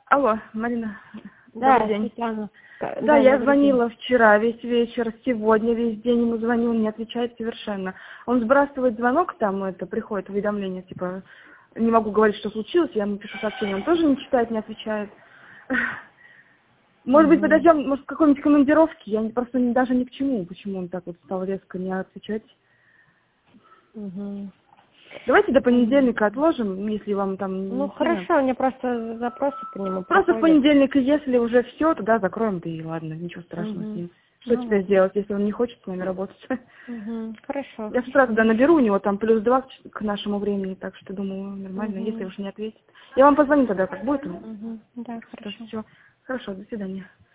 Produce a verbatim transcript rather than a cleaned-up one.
Алло, Марина. Да, Добрый день. Светлана. Да, Да, я добрый звонила день. вчера весь вечер, сегодня весь день ему звоню, он не отвечает совершенно. Он сбрасывает звонок, там это приходит уведомление, типа, не могу говорить, что случилось, я ему пишу сообщение, он тоже не читает, не отвечает. Может быть, Угу. подождем, может, какой-нибудь командировки, я не- просто не- даже ни к чему, почему он так вот стал резко не отвечать. Угу. Давайте до понедельника отложим, если вам там Ну не сильно. хорошо, у меня просто запросы по нему Просто в проходят. понедельник, если уже все, тогда закроем, да и ладно, ничего страшного с Угу. ним. Что Ну теперь ладно. делать, если он не хочет с нами работать? Угу. Хорошо, Я с утра хорошо. тогда наберу, у него там плюс два к к нашему времени, так что думаю, нормально, если Угу. уж не ответит. Я вам позвоню тогда, как будет. Угу. Да, хорошо. Все. Хорошо, до свидания.